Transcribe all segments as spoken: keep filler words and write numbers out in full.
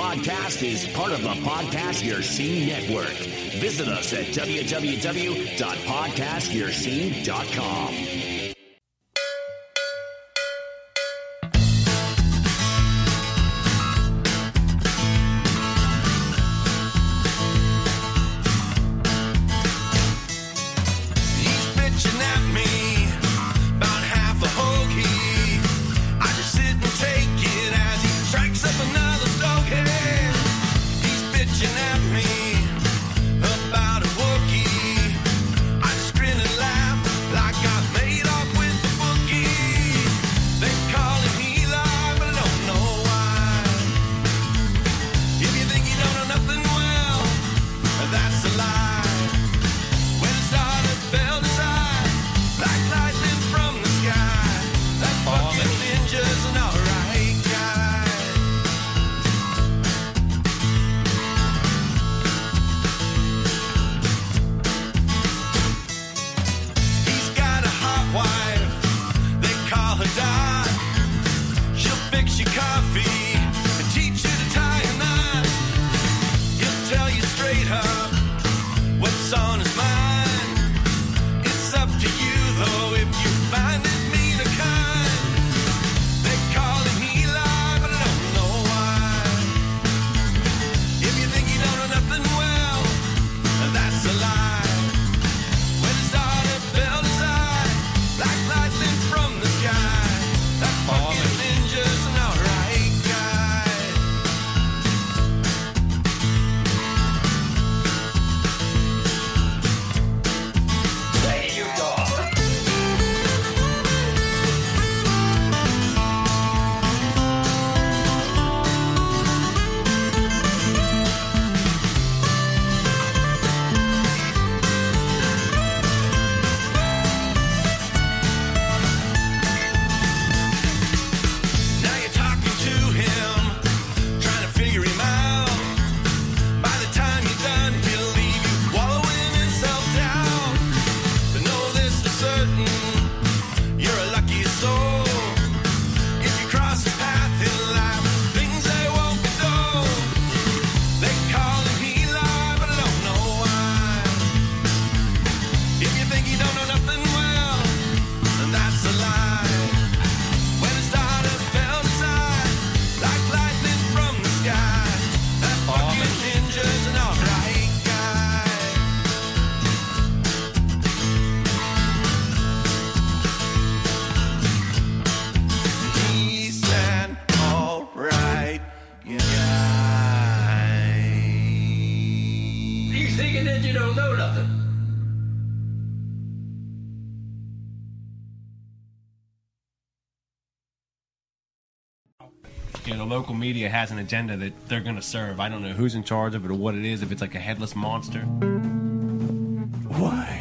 podcast is part of the Podcast Your Scene Network. Visit us at w w w dot podcast your scene dot com. You know, the local media has an agenda that they're going to serve. I don't know who's in charge of it or what it is, if it's like a headless monster. Why?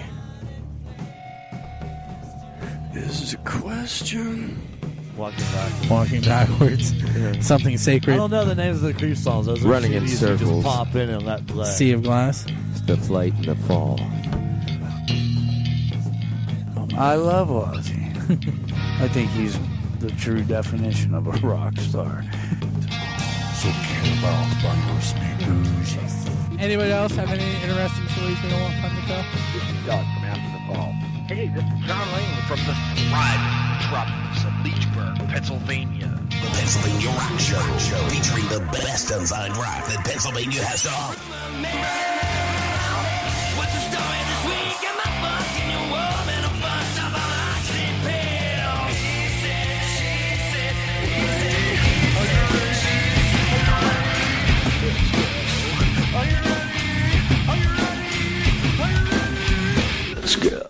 Is a question. Walking backwards. Walking backwards. Yeah. Something sacred. I don't know the names of the creep songs. Those are Running in C Ds you circles. Just pop in and let play. Sea of Glass. The flight and the fall. I love Ozzy. I think he's the true definition of a rock star. So cannonball by your speakers. Anybody else have any interesting stories they don't want come to tell? This is Doug from After the Fall. Hey, this is John Lane from the thriving metropolis of Leechburg, Pennsylvania. The Pennsylvania Rock Show, show featuring the best unsigned rock that Pennsylvania has to offer. What's the story this week? Am I fucking your woman? I'm fucked up on oxypedal. He said, she said, he said. Are you ready? Are you ready? Are you ready? Let's go.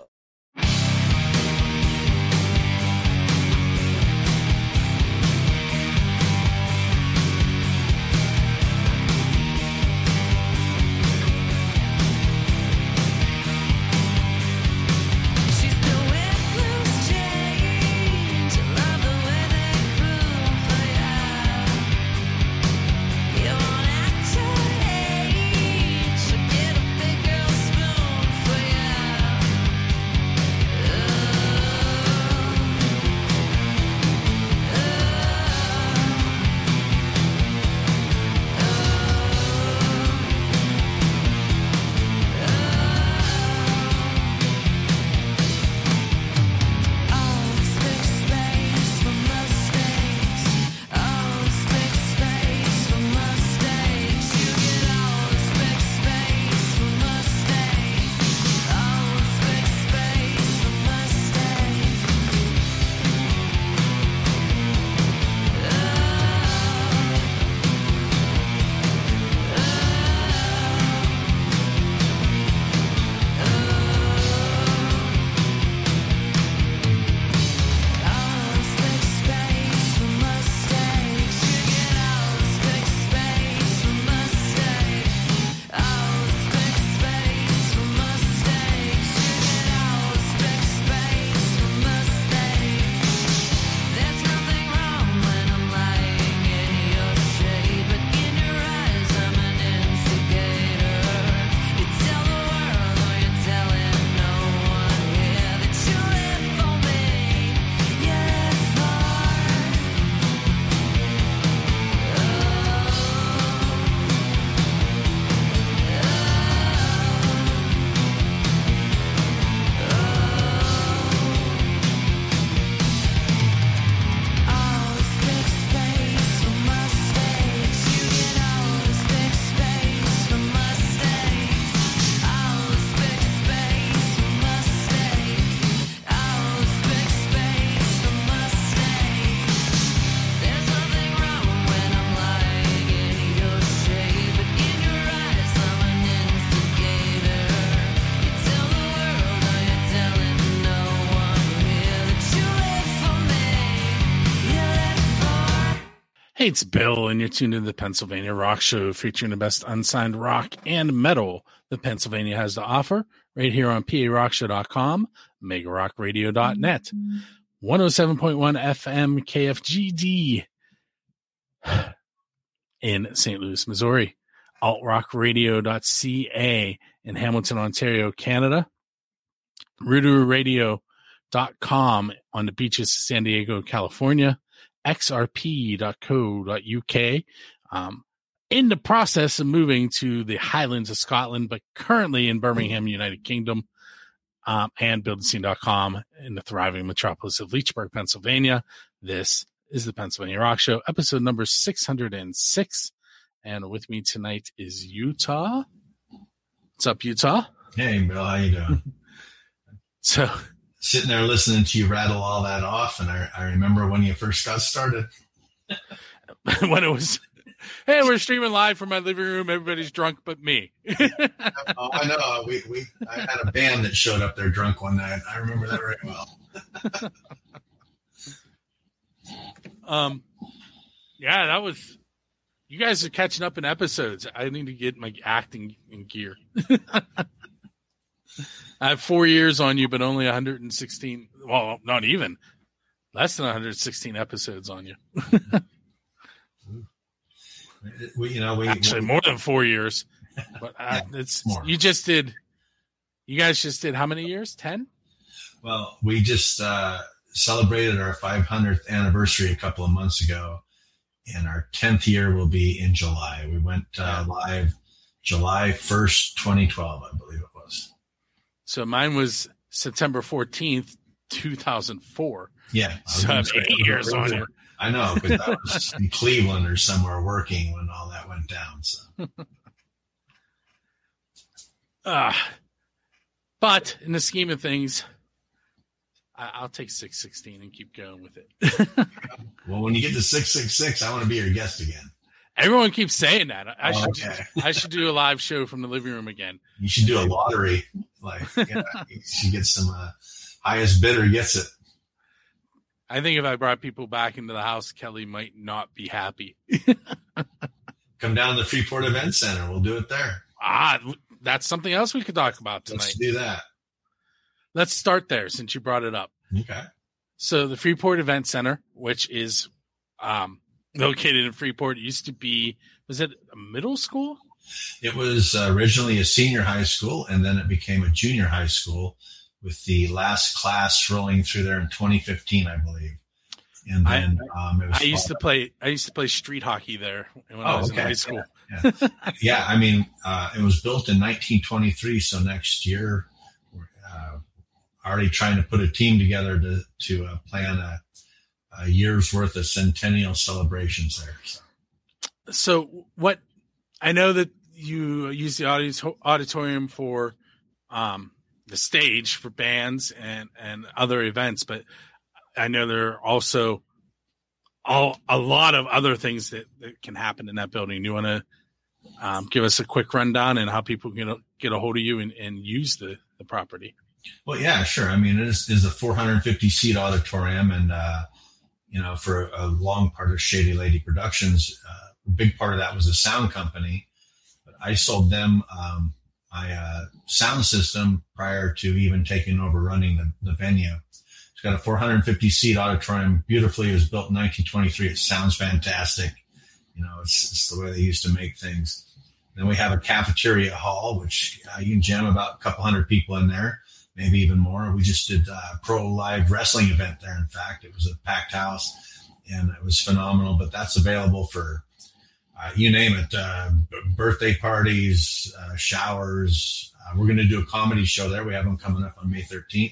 Hey, it's Bill, and you're tuned to the Pennsylvania Rock Show, featuring the best unsigned rock and metal that Pennsylvania has to offer, right here on P A rock show dot com, mega rock radio dot net, one oh seven point one F M K F G D in Saint Louis, Missouri, alt rock radio dot c a in Hamilton, Ontario, Canada, Rudu radio dot com on the beaches of San Diego, California, x r p dot co dot u k. Um, in the process of moving to the Highlands of Scotland, but currently in Birmingham, United Kingdom, um, and build scene dot com in the thriving metropolis of Leechburg, Pennsylvania. This is the Pennsylvania Rock Show, episode number six hundred six. And with me tonight is Utah. What's up, Utah? Hey, Bill, how you doing? So, sitting there listening to you rattle all that off, and I, I remember when you first got started. When it was, hey, we're streaming live from my living room. Everybody's drunk but me. Oh, I know. We we I had a band that showed up there drunk one night. I remember that very well. um, yeah, that was. You guys are catching up in episodes. I need to get my acting in gear. I have four years on you, but only one hundred sixteen. Well, not even less than one hundred sixteen episodes on you. we, you know, we actually we, more than four years. But uh, yeah, it's more. You just did. You guys just did how many years? Ten. Well, we just uh, celebrated our five hundredth anniversary a couple of months ago, and our tenth year will be in July. We went uh, live July first, twenty twelve, I believe it was. So mine was September fourteenth, two thousand four. Yeah. So I have eight years on it. I know, because I was in Cleveland or somewhere working when all that went down. So, uh, but in the scheme of things, I, I'll take six sixteen and keep going with it. Well, when you get to six six six, I want to be your guest again. Everyone keeps saying that. I oh, should okay. I should do a live show from the living room again. You should do a lottery. Like, you know, you should get some uh, highest bidder gets it. I think if I brought people back into the house, Kelly might not be happy. Come down to the Freeport Event Center. We'll do it there. Ah, that's something else we could talk about tonight. Let's do that. Let's start there since you brought it up. Okay. So the Freeport Event Center, which is um, located in Freeport, it used to be, was it a middle school? It was uh, originally a senior high school, and then it became a junior high school with the last class rolling through there in twenty fifteen, I believe. And then I, um, it was I used to play. I used to play street hockey there when oh, I was okay. in high school. Yeah, yeah. yeah I mean, uh, it was built in nineteen twenty-three, so next year we're uh, already trying to put a team together to to uh, plan a, a year's worth of centennial celebrations there. So. so what? I know that you use the auditorium for um, the stage for bands and, and other events, but I know there are also all, a lot of other things that, that can happen in that building. You want to um, give us a quick rundown and how people can get a hold of you and, and use the, the property? Well, yeah, sure. I mean, it is, is a four hundred fifty seat auditorium, and, uh, you know, for a long part of Shady Lady Productions, uh, a big part of that was a sound company, but I sold them um, my uh, sound system prior to even taking over running the, the venue. It's got a four hundred fifty seat auditorium. Beautifully, it was built in nineteen twenty-three. It sounds fantastic. You know, it's, it's the way they used to make things. Then we have a cafeteria hall, which uh, you can jam about a couple hundred people in there, maybe even more. We just did a pro live wrestling event there. In fact, it was a packed house and it was phenomenal, but that's available for Uh, you name it, uh, b- birthday parties, uh, showers. Uh, we're going to do a comedy show there. We have them coming up on May thirteenth.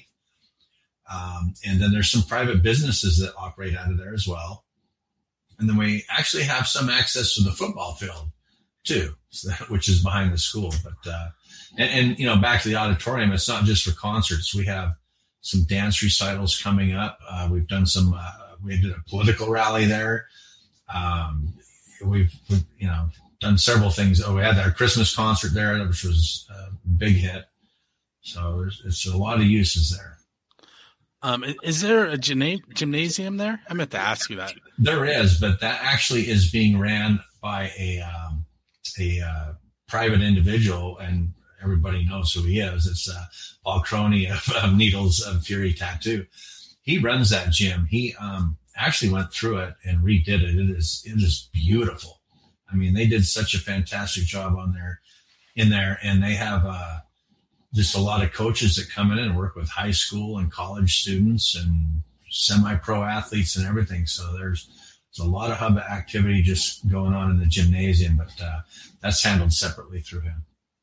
Um, and then there's some private businesses that operate out of there as well. And then we actually have some access to the football field too, so that, which is behind the school. But, uh, and, and, you know, back to the auditorium, it's not just for concerts. We have some dance recitals coming up. Uh, we've done some, uh, we did a political rally there. Um, We've, we've, you know, done several things. Oh, we had our Christmas concert there, which was a big hit. So there's, it's a lot of uses there. Um, i- is there a gymna- gymnasium there? I meant to ask you that. There is, but that actually is being ran by a um, a uh, private individual, and everybody knows who he is. It's uh, Paul Croney of, of Needles of Fury Tattoo. He runs that gym. He um, actually went through it and redid it. It is it is beautiful. I mean, they did such a fantastic job on there, in there, and they have uh, just a lot of coaches that come in and work with high school and college students and semi-pro athletes and everything. So there's, there's a lot of hub activity just going on in the gymnasium, but uh, that's handled separately through him.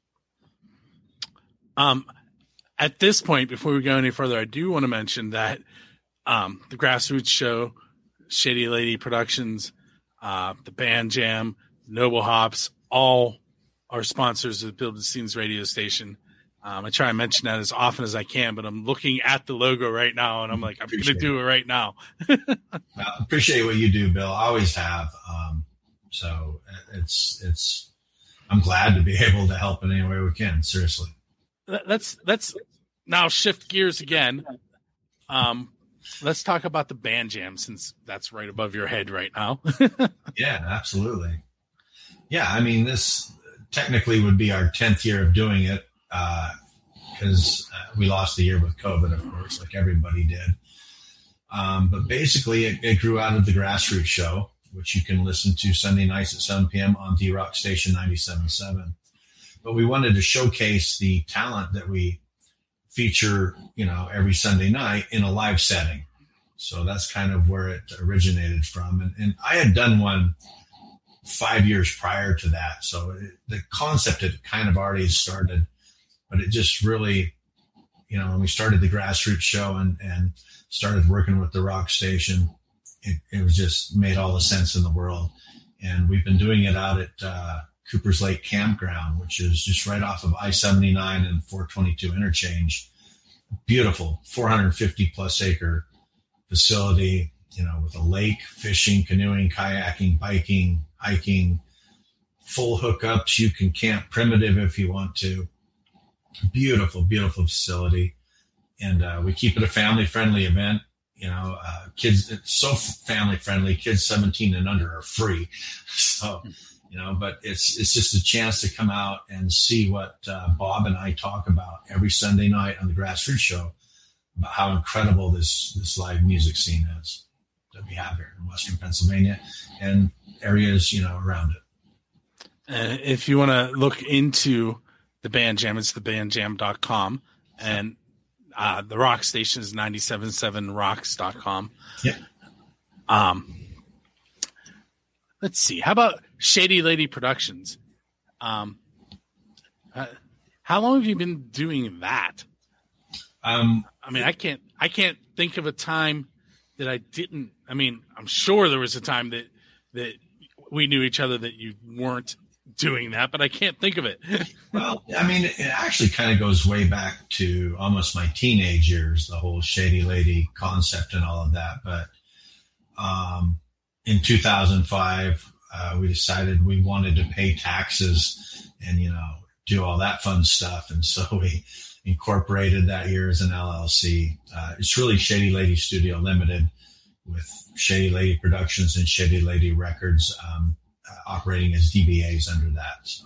Um, at this point, before we go any further, I do want to mention that um, the Grassroots Show, Shady Lady Productions, uh, the Band Jam, Noble Hops, all are sponsors of the Build the Scenes radio station. Um, I try and mention that as often as I can, but I'm looking at the logo right now, and I'm like, I'm going to do it right now. Well, appreciate what you do, Bill. I always have. Um, so it's it's. I'm glad to be able to help in any way we can. Seriously. Let's let's now shift gears again. Um, let's talk about the Band Jam, since that's right above your head right now. Yeah, absolutely. Yeah, I mean, this technically would be our tenth year of doing it, because uh, uh, we lost the year with COVID, of course, like everybody did. Um, but basically, it, it grew out of the Grassroots Show, which you can listen to Sunday nights at seven p.m. on The Rock Station ninety-seven point seven. But we wanted to showcase the talent that we feature, you know, every Sunday night in a live setting. So that's kind of where it originated from. And, and I had done one five years prior to that. So it, the concept had kind of already started, but it just really, you know, when we started the Grassroots Show and, and started working with the Rock Station, it, it was just made all the sense in the world. And we've been doing it out at uh, Cooper's Lake Campground, which is just right off of I seventy-nine and four twenty-two interchange. Beautiful, four hundred fifty plus acre facility, you know, with a lake, fishing, canoeing, kayaking, biking, hiking, full hookups. You can camp primitive if you want to. Beautiful, beautiful facility. And uh, we keep it a family-friendly event. You know, uh, kids, it's so family-friendly. Kids seventeen and under are free. So, you know, but it's it's just a chance to come out and see what uh, Bob and I talk about every Sunday night on the Grassroots Show, about how incredible this, this live music scene is that we have here in Western Pennsylvania and areas, you know, around it. Uh, if you want to look into the Band Jam, it's the band jam dot com, and uh, the Rock Station is nine seven seven rocks dot com. Yeah. Um, let's see. How about Shady Lady Productions? Um, uh, how long have you been doing that? Um, I mean, I can't, I can't think of a time that I didn't. I mean, I'm sure there was a time that that we knew each other that you weren't doing that, but I can't think of it. Well, I mean, it actually kind of goes way back to almost my teenage years, the whole Shady Lady concept and all of that. But um, in two thousand five, uh, we decided we wanted to pay taxes and, you know, do all that fun stuff. And so we incorporated that year as an L L C. Uh, it's really Shady Lady Studio Limited, with Shady Lady Productions and Shady Lady Records um, uh, operating as D B As under that. So.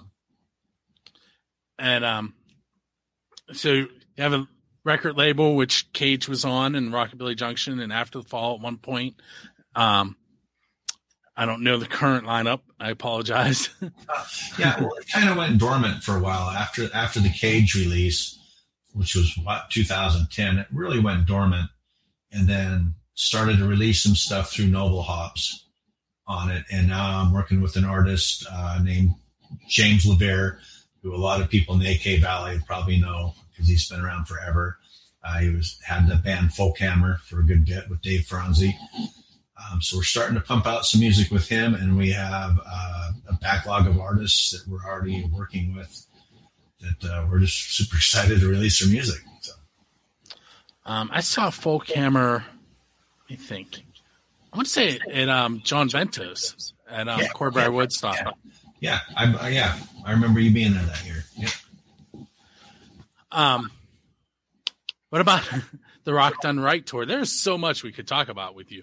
And um, so you have a record label, which Cage was on, and Rockabilly Junction, and After the Fall at one point. Um, I don't know the current lineup. I apologize. uh, yeah, well, it kind of went dormant for a while after after the Cage release, which was what, two thousand ten. It really went dormant, and then started to release some stuff through Noble Hops on it. And now I'm working with an artist uh, named James LeVere, who a lot of people in the A K Valley probably know because he's been around forever. Uh, he was had the band Folk Hammer for a good bit with Dave Franzi. Um, so we're starting to pump out some music with him, and we have uh, a backlog of artists that we're already working with that uh, we're just super excited to release their music. So. Um, I saw Folk Hammer, I think. I want to say at um, John Ventos at um, Yeah, Corbry yeah, Woodstock. Yeah, yeah, I, I, yeah, I remember you being there that year. Yeah. Um, what about the Rock Done Right tour. There's so much we could talk about with you.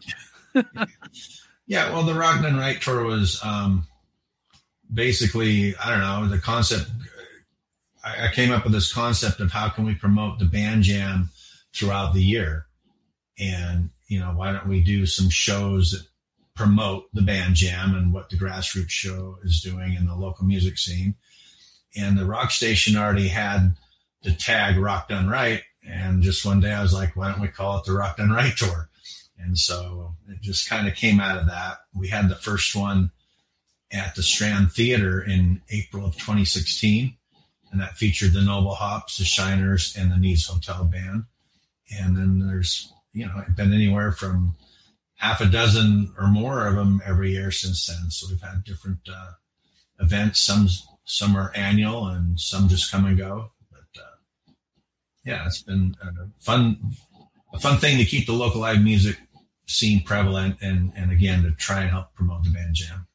Yeah, well, the Rock Done Right tour was um, basically, I don't know, the concept. I, I came up with this concept of how can we promote the band jam throughout the year. And, you know, why don't we do some shows that promote the band jam and what the Grassroots show is doing in the local music scene. And the rock station already had the tag Rock Done Right. And just one day I was like, why don't we call it the Rock Done Right tour? And so it just kind of came out of that. We had the first one at the Strand Theater in April of twenty sixteen. And that featured the Noble Hops, the Shiners, and the Needs Hotel Band. And then there's, you know, been anywhere from half a dozen or more of them every year since then. So we've had different uh, events. Some some are annual and some just come and go. But uh, yeah, it's been a fun a fun thing to keep the local live music scene prevalent and, and again, to try and help promote the band jam.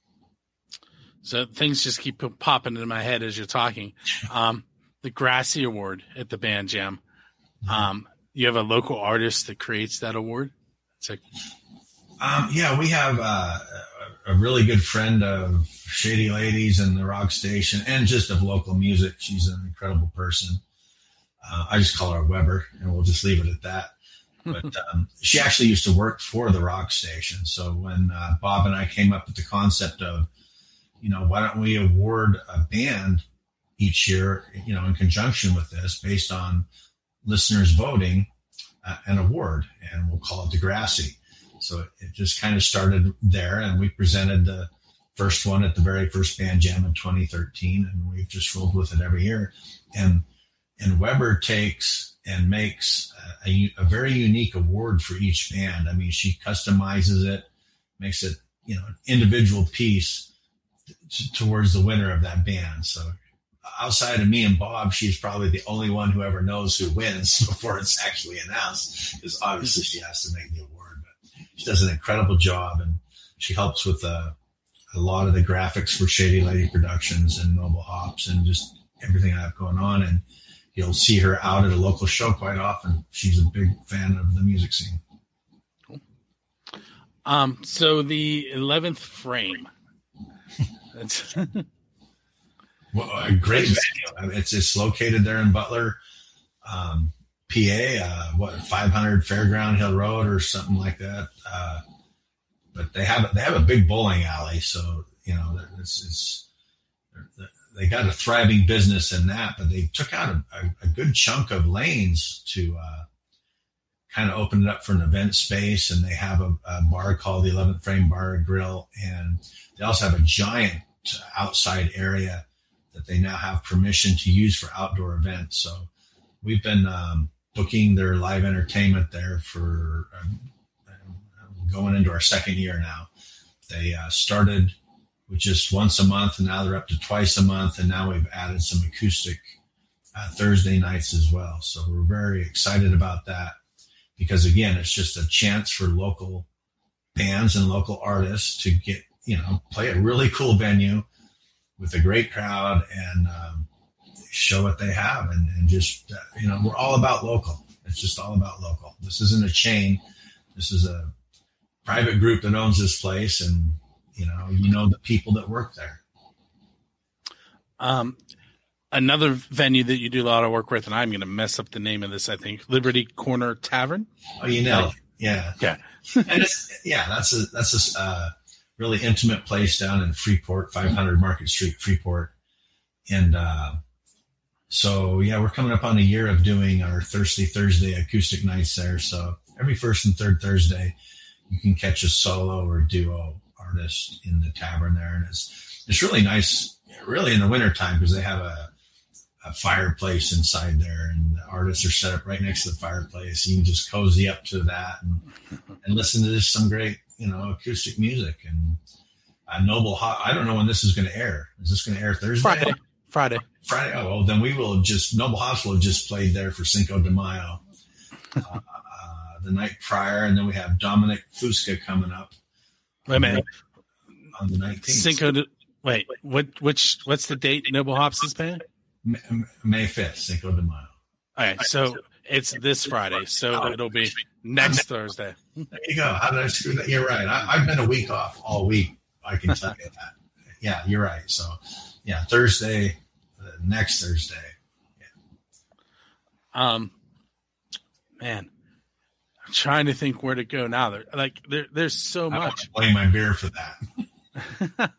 So things just keep popping into my head as you're talking. Um, the Grassy Award at the band jam. Um, you have a local artist that creates that award? It's like, um, yeah, we have uh, a really good friend of Shady Ladies and the Rock Station and just of local music. She's an incredible person. Uh, I just call her Weber, and we'll just leave it at that. But um, she actually used to work for the Rock Station. So when uh, Bob and I came up with the concept of, you know, why don't we award a band each year, you know, in conjunction with this based on listeners voting uh, an award, and we'll call it the Grassy. So it, it just kind of started there, and we presented the first one at the very first band jam in twenty thirteen, and we've just rolled with it every year. And and Weber takes and makes a, a very unique award for each band. I mean, she customizes it, makes it, you know, an individual piece t- towards the winner of that band. So outside of me and Bob, she's probably the only one who ever knows who wins before it's actually announced, because obviously she has to make the award. But she does an incredible job, and she helps with uh, a lot of the graphics for Shady Lady Productions and Noble Hops and just everything I have going on. And you'll see her out at a local show quite often. She's a big fan of the music scene. Cool. Um, so the eleventh Frame. That's Well, a great venue. It's it's located there in Butler, um, P A. Uh, what five hundred Fairground Hill Road or something like that. Uh, but they have they have a big bowling alley, so you know it's it's they got a thriving business in that. But they took out a, a, a good chunk of lanes to uh, kind of open it up for an event space, and they have a, a bar called the eleventh Frame Bar and Grill, and they also have a giant outside area that they now have permission to use for outdoor events. So we've been um, booking their live entertainment there for um, going into our second year now. They uh, started with just once a month, and now they're up to twice a month. And now we've added some acoustic uh, Thursday nights as well. So we're very excited about that, because again, it's just a chance for local bands and local artists to get, you know, play a really cool venue with a great crowd and um, show what they have. And, and just, uh, you know, we're all about local. It's just all about local. This isn't a chain. This is a private group that owns this place. And, you know, you know, the people that work there. Um, another venue that you do a lot of work with, and I'm going to mess up the name of this, I think, Liberty Corner Tavern. Oh, you know, yeah. Yeah. And it's, yeah, that's a, that's a, uh, really intimate place down in Freeport, five hundred Market Street, Freeport. And uh, so, yeah, we're coming up on a year of doing our Thirsty Thursday acoustic nights there. So every first and third Thursday, you can catch a solo or duo artist in the tavern there. And it's it's really nice, really in the wintertime, because they have a, a fireplace inside there, and the artists are set up right next to the fireplace. You can just cozy up to that and, and listen to just some great, you know, acoustic music. And uh, Noble Hop, I don't know when this is going to air. Is this going to air Thursday? Friday. Friday. Friday. Oh, well, then we will have just, Noble Hops will have just played there for Cinco de Mayo uh, uh, the night prior. And then we have Dominic Fusca coming up. Wait a minute. On the nineteenth. Cinco de, wait, what, which, what's the date Noble Hops is playing? May, May fifth, Cinco de Mayo. All right. So It's this Friday, so it'll be next Thursday. There you go. How did I screw that? You're right. I, I've been a week off all week. I can tell you that. Yeah, you're right. So, yeah, Thursday, uh, next Thursday. Yeah. Um, man, I'm trying to think where to go now. There, like, there, there's so I don't much. want to blame my beer for that.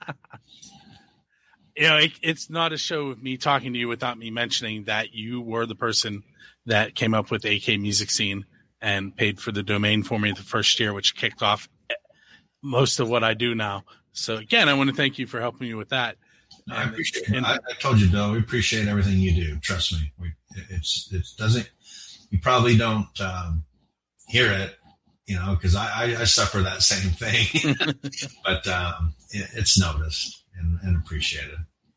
You know, it, it's not a show of me talking to you without me mentioning that you were the person that came up with A K Music Scene and paid for the domain for me the first year, which kicked off most of what I do now. So again, I want to thank you for helping me with that. No, I And- appreciate and- it. I, I told you, Bill, we appreciate everything you do. Trust me. We, it's, it doesn't, you probably don't um, hear it, you know, because I, I, I suffer that same thing, but um, it, it's noticed and, and appreciated.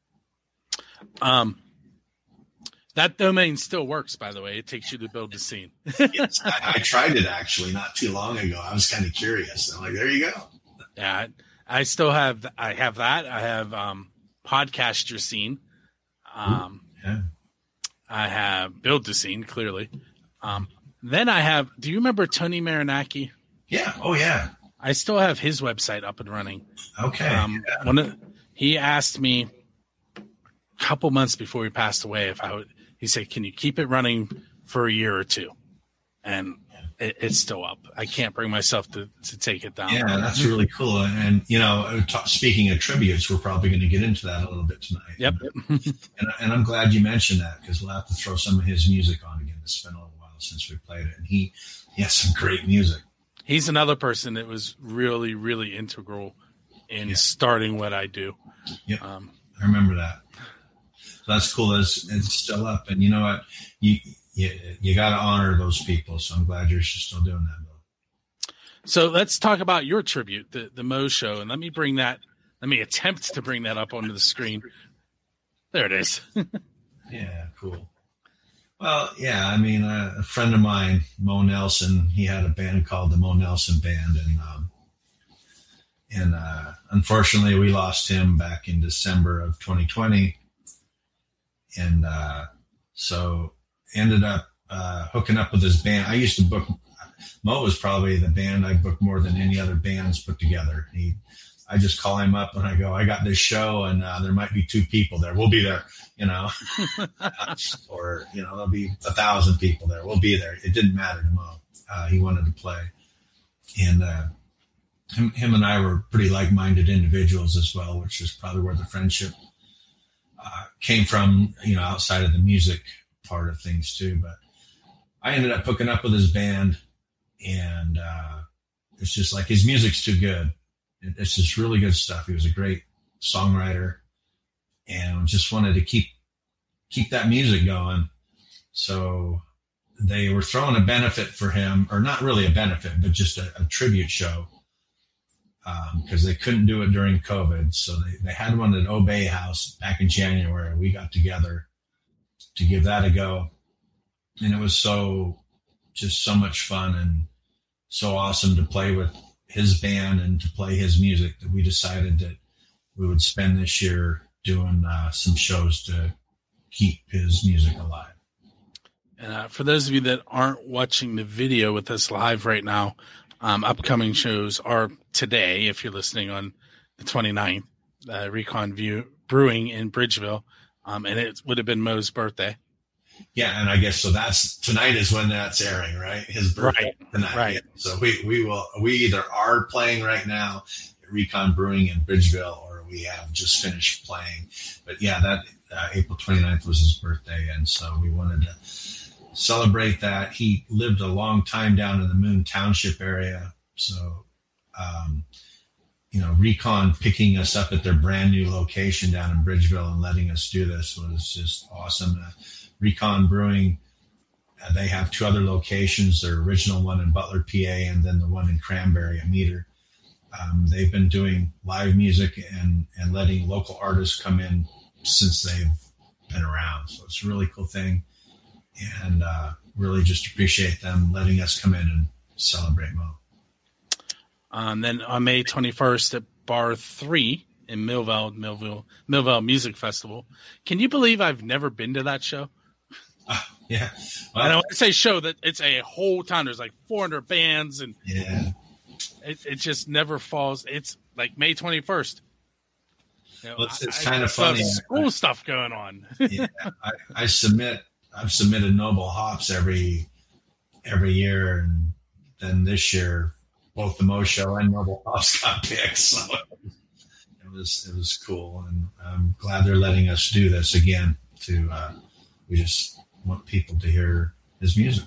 Um, that domain still works, by the way. It takes you to build the scene. Yes, I, I tried it actually not too long ago. I was kind of curious. I'm like, there you go. Yeah, I still have. I have that. I have um, podcast your scene. Um, Yeah. I have build the scene clearly. Um, then I have. Do you remember Tony Marinaki? Yeah. Oh, yeah. I still have his website up and running. Okay. Um, yeah. one of, he asked me a couple months before he passed away if I would. He said, "Can you keep it running for a year or two?" And it, it's still up. I can't bring myself to, to take it down. Yeah, that's really cool. And, you know, ta- speaking of tributes, we're probably going to get into that a little bit tonight. Yep. And, and I'm glad you mentioned that because we'll have to throw some of his music on again. It's been a little while since we played it. And he, he has some great music. He's another person that was really, really integral in Yeah. starting what I do. Yep. Um, I remember that. So that's cool. It's, it's still up. And you know what? You you, you got to honor those people. So I'm glad you're still doing that, Bill. so let's talk about your tribute, the, the Mo Show. And let me bring that, let me attempt to bring that up onto the screen. There it is. Yeah, cool. Well, yeah, I mean, uh, a friend of mine, Mo Nelson, he had a band called the Mo Nelson Band, and um, and uh, unfortunately, we lost him back in December of twenty twenty, and uh, so ended up uh, hooking up with his band. I used to book. Mo was probably the band I booked more than any other bands put together. He, I just call him up and I go, I got this show, and uh, there might be two people there. We'll be there. You know, or, you know, there'll be a thousand people there. We'll be there. It didn't matter to Mo. Uh, he wanted to play. And uh, him, him and I were pretty like-minded individuals as well, which is probably where the friendship uh, came from, you know, outside of the music part of things too. But I ended up hooking up with his band, and uh, it's just like his music's too good. It, it's just really good stuff. He was a great songwriter, and just wanted to keep keep that music going. So they were throwing a benefit for him, or not really a benefit, but just a, a tribute show, because um, they couldn't do it during COVID. So they, they had one at Obey House back in January. We got together to give that a go. And it was so, just so much fun and so awesome to play with his band and to play his music that we decided that we would spend this year doing uh, some shows to keep his music alive. And uh, for those of you that aren't watching the video with us live right now, um, upcoming shows are today, if you're listening on the twenty-ninth, uh, Recon View Brewing in Bridgeville. Um, and it would have been Mo's birthday. Yeah, and I guess so. That's tonight is when that's airing, right? His birthday Right, tonight. right. Yeah. So we we will we either are playing right now at Recon Brewing in Bridgeville, or we have just finished playing. But yeah, that uh, April twenty-ninth was his birthday, and so we wanted to celebrate that. He lived a long time down in the Moon Township area, so um, you know, Recon picking us up at their brand new location down in Bridgeville and letting us do this was just awesome. Uh, Recon Brewing, uh, they have two other locations, their original one in Butler, P A, and then the one in Cranberry, a meter. Um, they've been doing live music and, and letting local artists come in since they've been around. So it's a really cool thing. And uh, really just appreciate them letting us come in and celebrate Mo. Um, then on May twenty-first at Bar three in Millville, Millville, Millville Music Festival. Can you believe I've never been to that show? Uh, yeah. Well, and when I say show, that it's a whole town. There's like four hundred bands, and yeah, it, it just never falls. It's like May twenty-first. You know, well, it's, it's I, kind I of funny. School I, stuff going on. yeah, I, I submit. I've submitted Noble Hops every every year, and then this year, both the Mo Show and Noble Hops got picked. So it was it was cool, and I'm glad they're letting us do this again. To uh, we just want people to hear his music.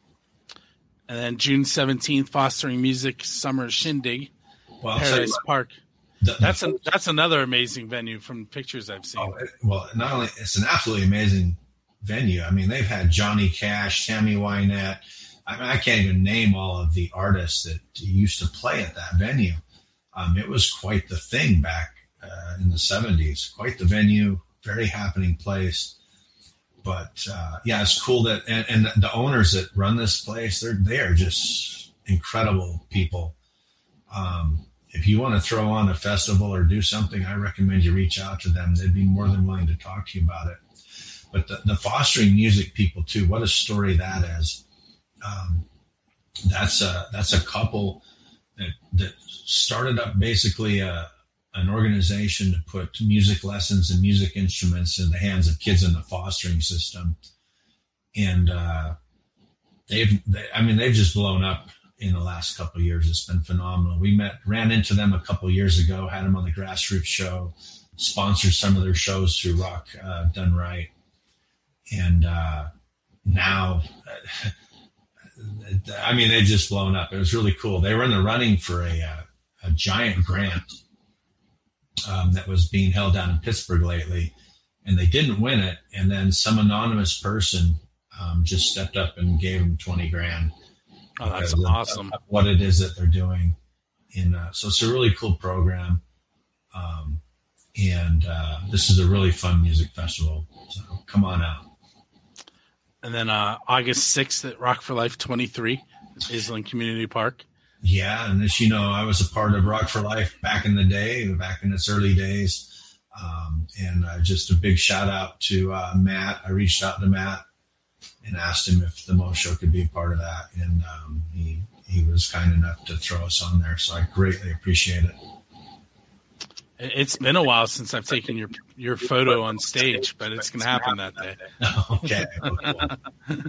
And then June seventeenth, Fostering Music Summer Shindig, well, Paradise what, Park. The, that's the, a, that's another amazing venue from pictures I've seen. Oh, it, well, not only it's an absolutely amazing venue. I mean, they've had Johnny Cash, Tammy Wynette. I mean, I can't even name all of the artists that used to play at that venue. Um, it was quite the thing back uh, in the seventies. Quite the venue, very happening place. But uh, yeah, it's cool that and, and the owners that run this place, they're they are just incredible people. Um, if you want to throw on a festival or do something, I recommend you reach out to them. They'd be more than willing to talk to you about it. But the, the Fostering Music people too, what a story that is. Um, that's a that's a couple that, that started up basically a, an organization to put music lessons and music instruments in the hands of kids in the fostering system, and uh, they've they, I mean they've just blown up in the last couple of years. It's been phenomenal. We met ran into them a couple of years ago, had them on the Grassroots show, sponsored some of their shows through Rock uh, Done Right, and uh, now. Uh, I mean, they've just blown up. It was really cool. They were in the running for a, uh, a giant grant um, that was being held down in Pittsburgh lately, and they didn't win it. And then some anonymous person um, just stepped up and gave them twenty grand. Oh, that's of, awesome. Of what it is that they're doing. And uh, so it's a really cool program. Um, and uh, this is a really fun music festival. So come on out. And then uh, August sixth at Rock for Life twenty-three, Island Community Park. Yeah, and as you know, I was a part of Rock for Life back in the day, back in its early days. Um, and uh, just a big shout out to uh, Matt. I reached out to Matt and asked him if the Mo Show could be a part of that. And um, he, he was kind enough to throw us on there. So I greatly appreciate it. It's been a while since I've taken your your photo on stage, but it's going to happen that day. Okay. Cool.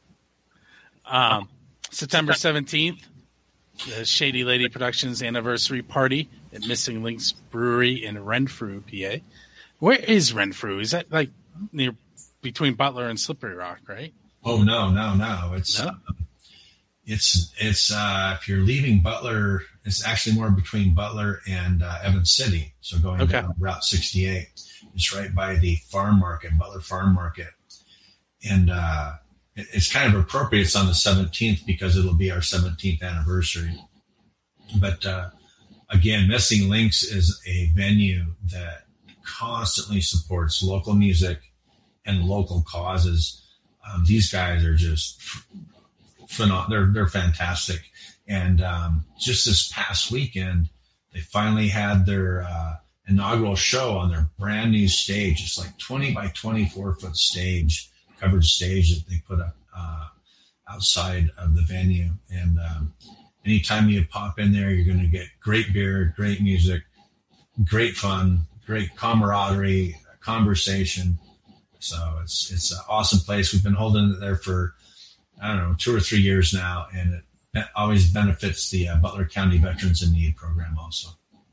um, September seventeenth, the Shady Lady Productions anniversary party at Missing Links Brewery in Renfrew, P A. Where is Renfrew? Is that like near between Butler and Slippery Rock, right? Oh, no, no, no. It's, no? Um, it's, it's, uh, if you're leaving Butler, it's actually more between Butler and uh, Evans City. So going okay. down Route sixty-eight, it's right by the farm market, Butler Farm Market. And uh, it, it's kind of appropriate. It's on the seventeenth because it'll be our seventeenth anniversary. But uh, again, Missing Links is a venue that constantly supports local music and local causes. Um, these guys are just phenomenal. They're, they're fantastic. And um, just this past weekend, they finally had their uh, inaugural show on their brand new stage. It's like twenty by twenty-four foot stage, covered stage that they put up uh, outside of the venue. And um, anytime you pop in there, you're going to get great beer, great music, great fun, great camaraderie, conversation. So it's it's an awesome place. We've been holding it there for, I don't know, two or three years now, and it always benefits the uh, Butler County Veterans in Need program also.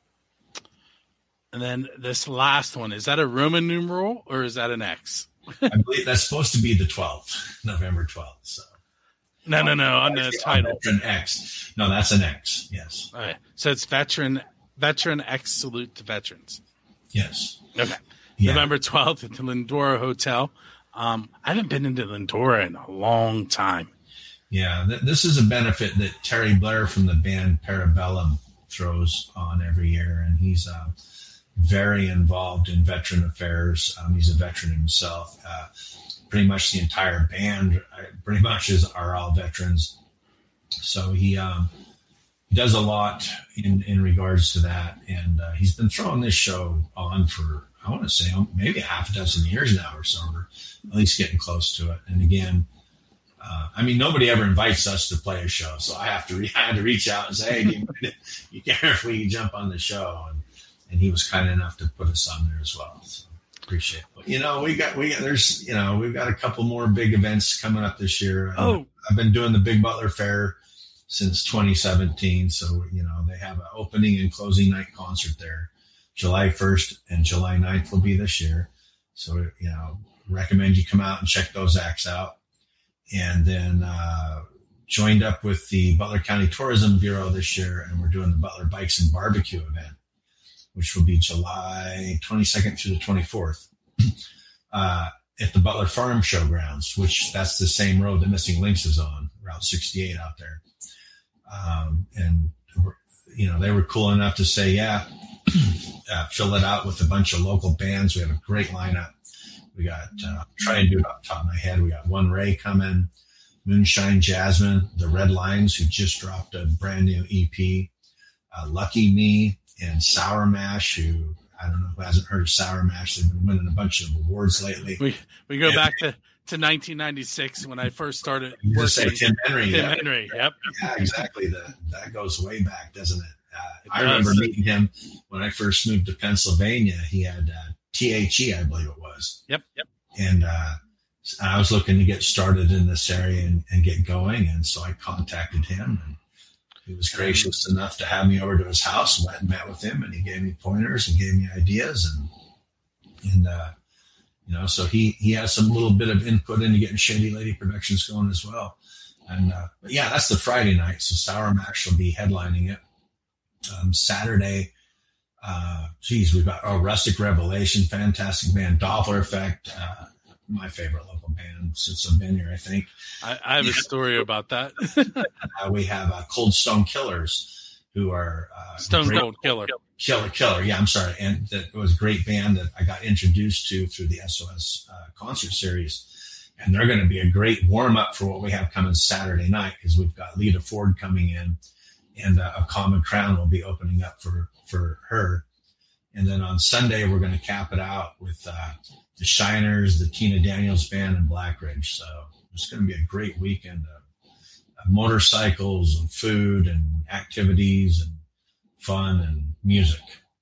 And then this last one, is that a Roman numeral or is that an X? I believe that's supposed to be the twelfth, November twelfth. So no, no, no, on the title. Veteran X. No, that's an X. Yes. All right. So it's veteran, veteran X salute to veterans. Yes. Okay. Yeah. November twelfth at the Lindora Hotel. Um, I haven't been into Lindora in a long time. Yeah, th- this is a benefit that Terry Blair from the band Parabellum throws on every year, and he's uh, very involved in veteran affairs. Um, he's a veteran himself. Uh, pretty much the entire band, uh, pretty much is are all veterans. So he um, does a lot in, in regards to that. And uh, he's been throwing this show on for, I want to say, maybe a half a dozen years now or so, or at least getting close to it. And again, uh, I mean, nobody ever invites us to play a show. So I have to, re- I had to reach out and say, hey, do you, you care if we jump on the show? And, and he was kind enough to put us on there as well. So appreciate it. You know, we got, we got, there's, you know, we've got a couple more big events coming up this year. Oh, I've been doing the Big Butler Fair since twenty seventeen. So, you know, they have an opening and closing night concert there. July first and July ninth will be this year. So, you know, recommend you come out and check those acts out. And then uh, joined up with the Butler County Tourism Bureau this year, and we're doing the Butler Bikes and Barbecue event, which will be July twenty-second through the twenty-fourth uh, at the Butler Farm Showgrounds, which that's the same road that Missing Links is on, Route sixty-eight out there. Um, and, you know, they were cool enough to say, yeah, uh, fill it out with a bunch of local bands. We have a great lineup. We got, uh, try and do it off the top of my head. We got One Ray coming, Moonshine Jasmine, the Red Lions, who just dropped a brand new E P, uh, Lucky Me, and Sour Mash, who I don't know who hasn't heard of Sour Mash. They've been winning a bunch of awards lately. We we go and, back to, to nineteen ninety-six when I first started you working. just say Tim Henry. Tim yeah. Henry, yep. Yeah, exactly. The, that goes way back, doesn't it? Uh, It I does. remember meeting him when I first moved to Pennsylvania. He had uh, T H E, I believe it was. Yep, yep. And uh, I was looking to get started in this area and, and get going. And so I contacted him, and he was gracious enough to have me over to his house. Went and met with him, and he gave me pointers and gave me ideas. And, and uh, you know, so he, he has some little bit of input into getting Shady Lady Productions going as well. And, uh, but yeah, that's the Friday night. So Sour Mash will be headlining it. Um, Saturday, uh, geez, we've got oh, Rustic Revelation, fantastic band, Doppler Effect, uh, my favorite local band since I've been here, I think. I, I have a story about that. uh, we have uh, Cold Stone Killers, who are uh, Stone great- Cold Killer. Killer, Killer. Yeah, I'm sorry. And that was a great band that I got introduced to through the S O S uh, concert series. And they're going to be a great warm up for what we have coming Saturday night, because we've got Lita Ford coming in, and uh, A Common Crown will be opening up for, for her. And then on Sunday, we're going to cap it out with uh, the Shiners, the Tina Daniels Band, and Black Ridge. So it's going to be a great weekend of, of motorcycles and food and activities and fun and music.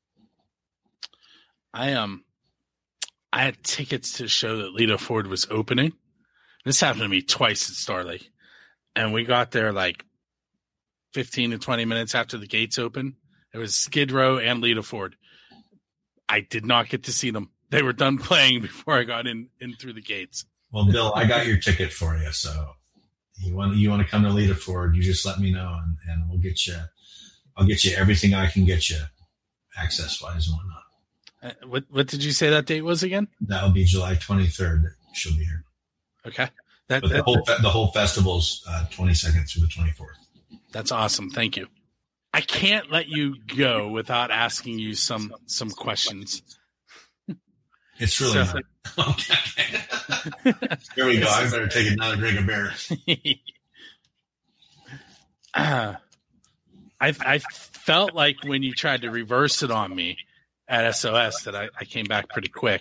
I um, I had tickets to a show that Lita Ford was opening. This happened to me twice at Star Lake, and we got there like fifteen to twenty minutes after the gates open. It was Skid Row and Lita Ford. I did not get to see them. They were done playing before I got in, in through the gates. Well, Bill, I got your ticket for you. So you want you want to come to Lita Ford, you just let me know, and, and we'll get you. I'll get you everything I can get you, access wise and whatnot. Uh, what what did you say that date was again? That'll be July twenty-third. She'll be here. Okay, that, But the that whole fe- the whole festival's uh, twenty-second through the twenty-fourth. that's awesome. Thank you. I can't let you go without asking you some some questions. It's really So- not. Okay. Here we go. I better take another drink of beer. uh, I I felt like when you tried to reverse it on me at S O S that I, I came back pretty quick.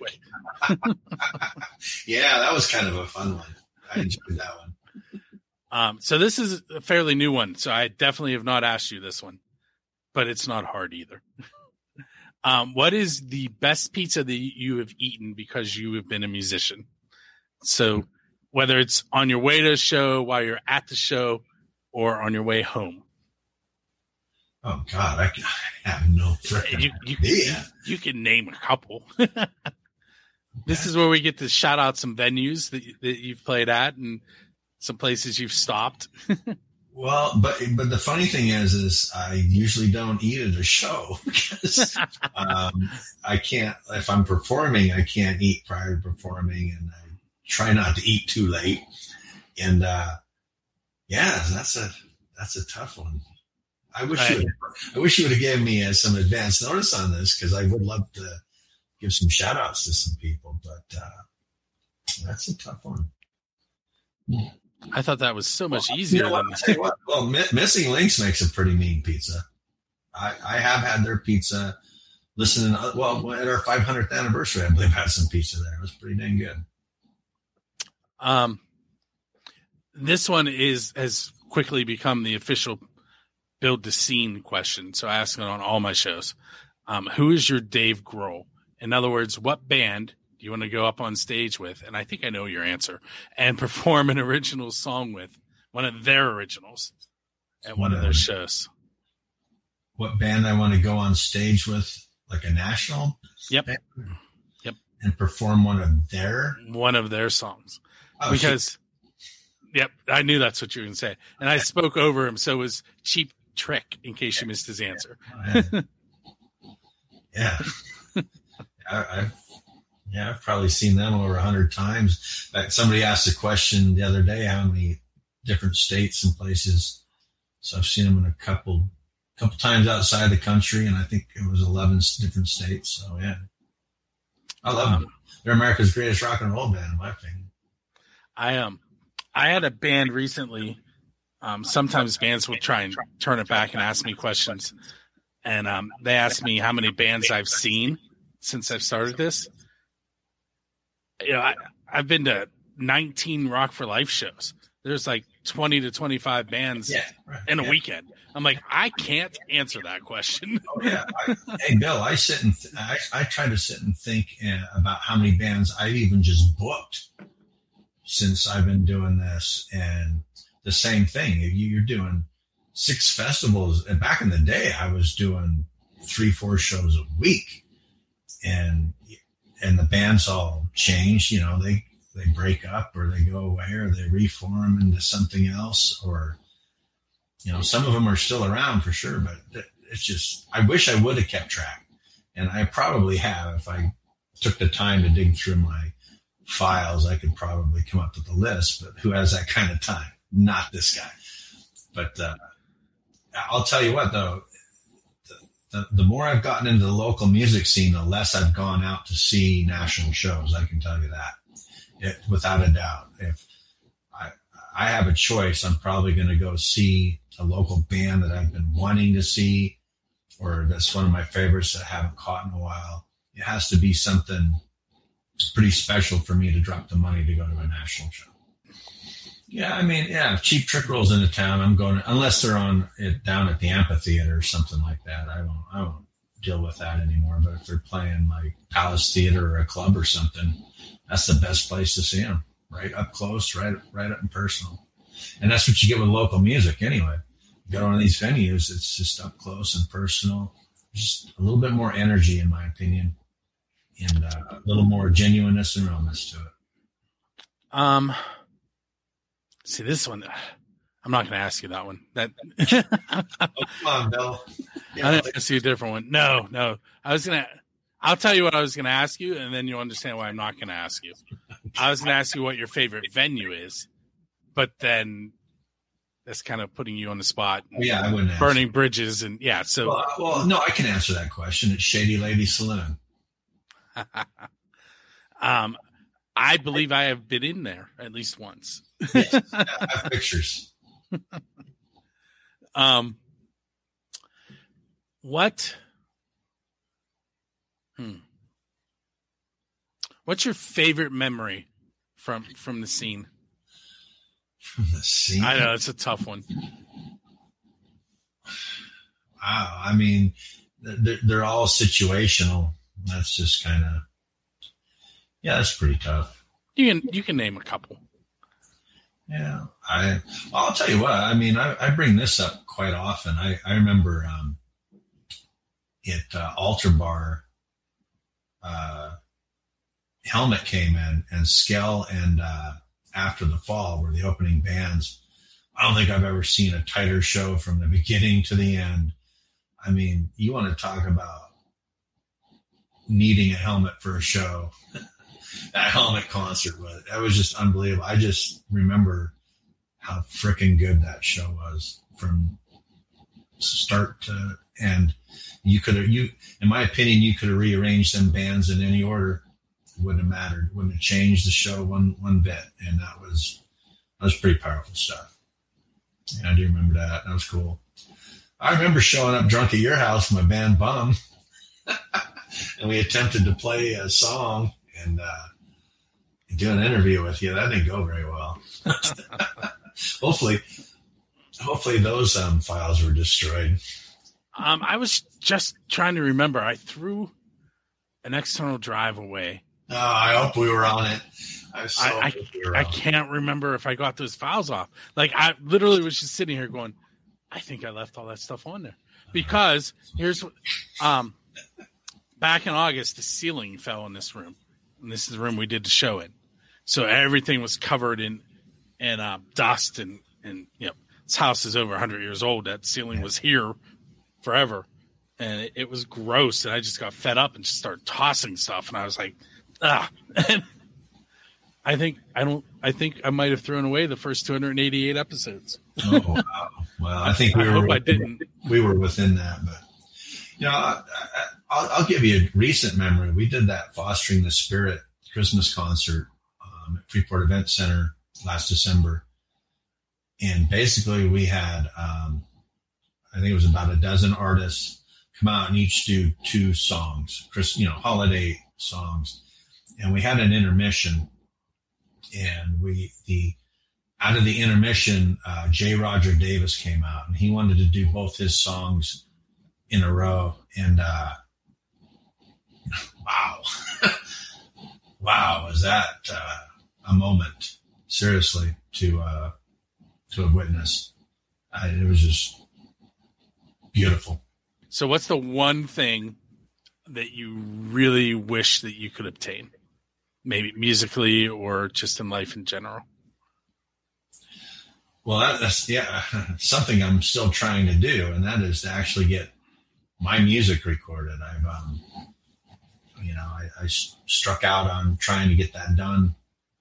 Yeah, that was kind of a fun one. I enjoyed that one. Um, so this is a fairly new one. So I definitely have not asked you this one, but it's not hard either. um, what is the best pizza that you have eaten because you have been a musician? So whether it's on your way to a show, while you're at the show, or on your way home. Oh God, I, I have no freaking You, you, idea. you can name a couple. This is where we get to shout out some venues that, you- that you've played at and some places you've stopped. Well, but but the funny thing is, is I usually don't eat at a show because um, I can't. If I'm performing, I can't eat prior to performing, and I try not to eat too late. And uh, yeah, that's a that's a tough one. I wish you would, I wish you would have given me uh, some advance notice on this, because I would love to give some shout outs to some people, but uh, that's a tough one. I thought that was so much Well, easier you know what? than I'll tell you what, well, Mi- Missing Links makes a pretty mean pizza. I, I have had their pizza. Listening, well, at our five hundredth anniversary, I believe I had some pizza there. It was pretty dang good. Um, this one is has quickly become the official build the scene question. So I ask it on all my shows. Um, who is your Dave Grohl? In other words, what band do you want to go up on stage with? And I think I know your answer. And perform an original song with, one of their originals at one of their shows. What band I want to go on stage with, like a national? Yep. band? Yep. And perform one of their? One of their songs. Oh, because, yep, I knew that's what you were going to say. And I spoke over him, so it was Cheap Trick, in case you missed his answer. Yeah. yeah. I, I've, yeah, I've probably seen them over a hundred times. Like somebody asked a question the other day, how many different states and places. So I've seen them in a couple, couple times outside the country, and I think it was eleven different states. So yeah, I love them. They're America's greatest rock and roll band, in my opinion. I um, I had a band recently. Um, sometimes bands will try and turn it back and ask me questions, and um, they asked me how many bands I've seen since I've started this. You know, I, I've been to nineteen Rock for Life shows. There's like twenty to twenty-five bands Yeah, right. in a Yeah. weekend. I'm like, I can't answer that question. Oh, yeah. I, hey, Bill, I sit and th- I, I try to sit and think uh, about how many bands I've even just booked since I've been doing this. And the same thing, you, you're doing six festivals. And back in the day, I was doing three, four shows a week. And and the bands all change. You know, they, they break up or they go away or they reform into something else, or you know, some of them are still around for sure, but it's just, I wish I would have kept track. And I probably have. If I took the time to dig through my files, I could probably come up with a list, but who has that kind of time? Not this guy. But uh, I'll tell you what, though, the, the, the more I've gotten into the local music scene, the less I've gone out to see national shows. I can tell you that, it, without a doubt. If I, I have a choice, I'm probably going to go see a local band that I've been wanting to see, or that's one of my favorites that I haven't caught in a while. It has to be something pretty special for me to drop the money to go to a national show. Yeah, I mean, yeah, if Cheap Trick rolls into town, I'm going, unless they're on it down at the amphitheater or something like that. I won't, I won't deal with that anymore. But if they're playing like Palace Theater or a club or something, that's the best place to see them. Right up close, right, right up and personal. And that's what you get with local music anyway. You go to one of these venues, it's just up close and personal. Just a little bit more energy, in my opinion, and uh, a little more genuineness and realness to it. Um, see this one. I'm not going to ask you that one. That Oh, come on, Bill. Yeah, I'm going to ask you a different one. No, no. I was going to. I'll tell you what I was going to ask you, and then you'll understand why I'm not going to ask you. I was going to ask you what your favorite venue is, but then that's kind of putting you on the spot. Oh, yeah, I wouldn't. Burning bridges, and yeah. So, well, well, no, I can answer that question. It's Shady Lady Saloon. um, I believe I have been in there at least once. Yes, I have pictures. um, what? Hmm. What's your favorite memory from from the scene? From the scene? I know it's a tough one. Wow. I mean, they're, they're all situational. That's just kind of, yeah, that's pretty tough. You can you can name a couple. Yeah, I. I'll tell you what. I mean, I, I bring this up quite often. I I remember um, at uh, Altar Bar, uh, Helmet came in, and Skell and uh, After the Fall were the opening bands. I don't think I've ever seen a tighter show from the beginning to the end. I mean, you want to talk about needing a helmet for a show. That Helmet concert was, that was just unbelievable. I just remember how freaking good that show was from start to end. You could have, you, in my opinion, you could have rearranged them bands in any order. It wouldn't have mattered. It wouldn't have changed the show one, one bit. And that was That was pretty powerful stuff. Yeah, I do remember that. That was cool. I remember showing up drunk at your house with my band Bum, and we attempted to play a song and uh, do an interview with you. That didn't go very well. hopefully, hopefully those um, files were destroyed. Um, I was just trying to remember. I threw an external drive away. Oh, I hope we were on it. I, so I, I, we were I on. can't remember if I got those files off. Like, I literally was just sitting here going, I think I left all that stuff on there. Because here's what, um, back in August, the ceiling fell in this room. And this is the room we did the show in. So everything was covered in, in uh, dust. And, and, you know, this house is over one hundred years old. That ceiling was here forever. And it, it was gross. And I just got fed up and just started tossing stuff. And I was like, ah. And I think I don't. I think I might have thrown away the first two hundred eighty-eight episodes. Oh wow! Well, I think we I were. hope I didn't. We were within that, but you know, I, I, I'll, I'll give you a recent memory. We did that Fostering the Spirit Christmas concert um, at Freeport Event Center last December, and basically we had, um, I think it was about a dozen artists come out and each do two songs, Chris, you know, holiday songs, and we had an intermission. And we, the, out of the intermission, uh, J. Roger Davis came out and he wanted to do both his songs in a row. And, uh, wow. wow. Was that, uh, a moment, seriously, to, uh, to have witnessed. I, it was just beautiful. So what's the one thing that you really wish that you could obtain? Maybe musically or just in life in general? Well, that, that's, yeah, something I'm still trying to do, and that is to actually get my music recorded. I've, um, you know, I, I struck out on trying to get that done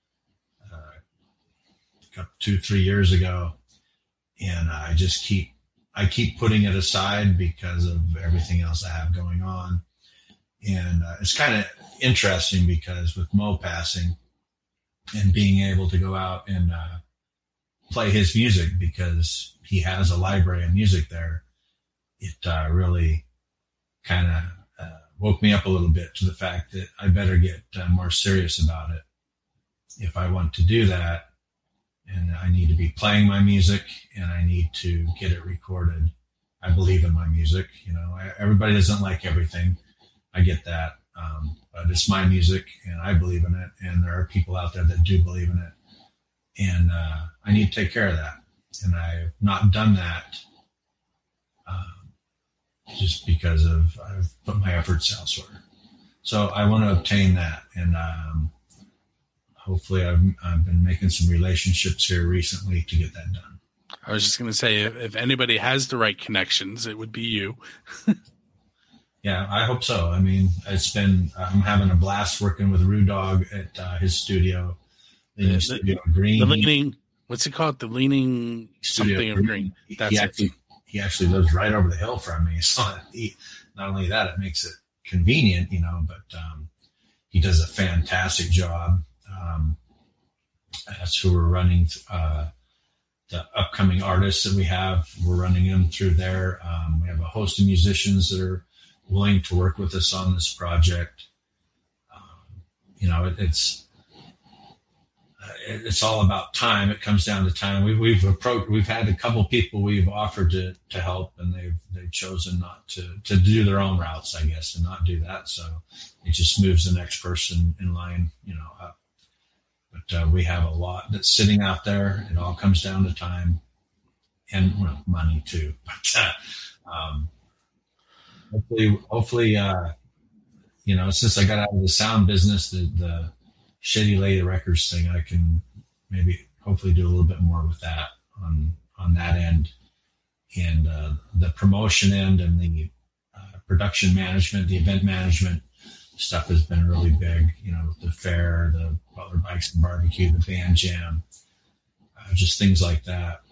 uh, two, three years ago, and I just keep, I keep putting it aside because of everything else I have going on. And uh, it's kind of interesting because with Mo passing and being able to go out and uh, play his music because he has a library of music there, it uh, really kind of uh, woke me up a little bit to the fact that I better get uh, more serious about it if I want to do that. And I need to be playing my music and I need to get it recorded. I believe in my music. You know, everybody doesn't like everything. I get that, um, but it's my music and I believe in it. And there are people out there that do believe in it. And uh, I need to take care of that. And I've not done that um, just because of I've put my efforts elsewhere. So I want to obtain that. And um, hopefully I've, I've been making some relationships here recently to get that done. I was just going to say, if, if anybody has the right connections, it would be you. Yeah, I hope so. I mean, it's been, I'm having a blast working with Rue Dog at uh, his studio. The, the, studio Green. The leaning, what's it called? The leaning Studio something of green. That's he it. actually, he actually lives right over the hill from me. So he, not only that, it makes it convenient, you know, but um, he does a fantastic job. Um, that's who we're running uh, the upcoming artists that we have. We're running them through there. Um, we have a host of musicians that are willing to work with us on this project. Um, you know, it, it's it, it's all about time. It comes down to time. We, we've approached. We've had a couple people we've offered to to help, and they've they've chosen not to to do their own routes, I guess, and not do that. So it just moves the next person in line, you know, up. But uh, we have a lot that's sitting out there. It all comes down to time and well, money too. But uh, um, hopefully, hopefully, uh, you know, since I got out of the sound business, the, the Shady Lady Records thing, I can maybe hopefully do a little bit more with that on on that end, and uh, the promotion end and the uh, production management, the event management stuff has been really big, you know, the fair, the Butler Bikes and Barbecue, the band jam, uh, just things like that.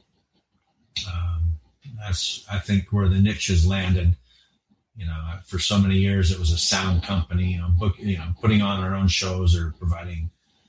Um, that's, I think, where the niche has landed. You know, for so many years, it was a sound company, you know, book, you know, putting on our own shows or providing